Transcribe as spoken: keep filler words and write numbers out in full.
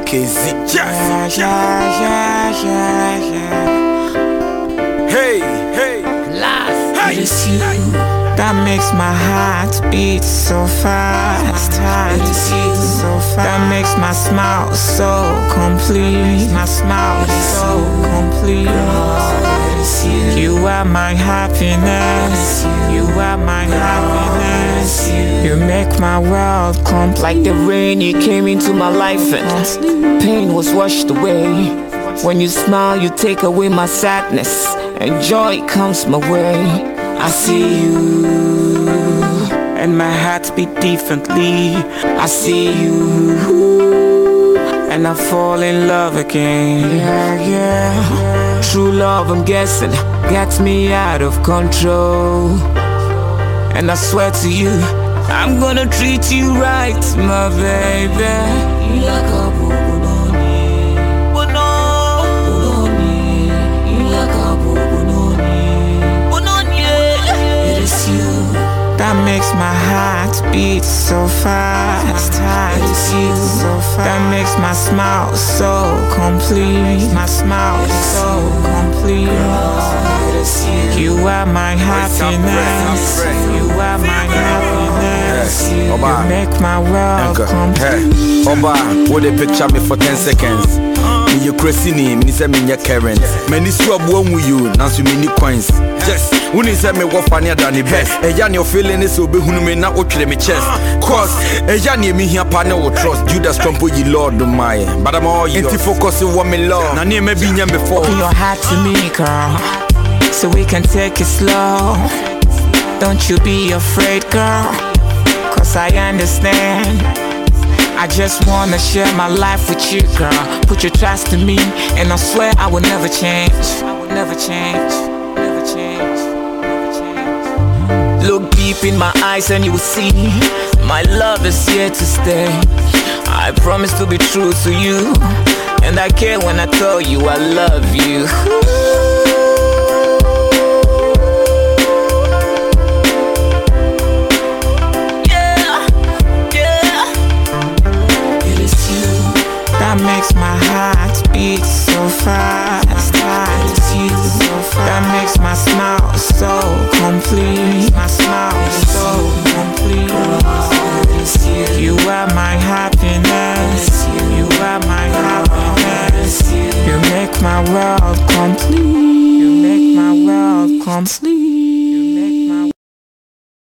K Z. Yeah, yeah, yeah, yeah, yeah. Hey, hey, last, hey. It is you that makes my heart beat so fast. It is you so fast that makes my smile so complete. My smile so complete. It is you. You are my happiness. You are my happiness. You make my world complete. Like the rain, you came into my life and pain was washed away. When you smile, you take away my sadness, and joy comes my way. I see you, and my heart beat differently. I see you, and I fall in love again. Yeah, yeah. True love, I'm guessing, gets me out of control. And I swear to you, I'm gonna treat you right, my baby. Like a that makes my heart beat so fast. It is you so fast that makes my smile so complete. My smile so complete. It is you. You are my happiness. You are my happiness. You make my world complete. Oba, what they picture me for ten seconds. Me you crazy name, me say me your current. Many swab one with you, now so many coins. Yes, when you say me what funnier than the best. A yan your feeling is so be who me not watch me chest. Cause a yan me here partner will trust. Judas Trump you Lord my. But I'm all you focus on what me love. Now near me being before. Open your heart to me, girl, so we can take it slow. Don't you be afraid, girl, cause I understand. I just wanna share my life with you, girl. Put your trust in me, and I swear I will never change. I will never change, never change, never change. Look deep in my eyes and you will see my love is here to stay. I promise to be true to you, and I care when I tell you I love you. That makes my heart beat so fast. It is you so fast that makes my smile so complete. My smile so complete. It is you. You are my happiness. You are my happiness. You make my world complete. You make my world complete.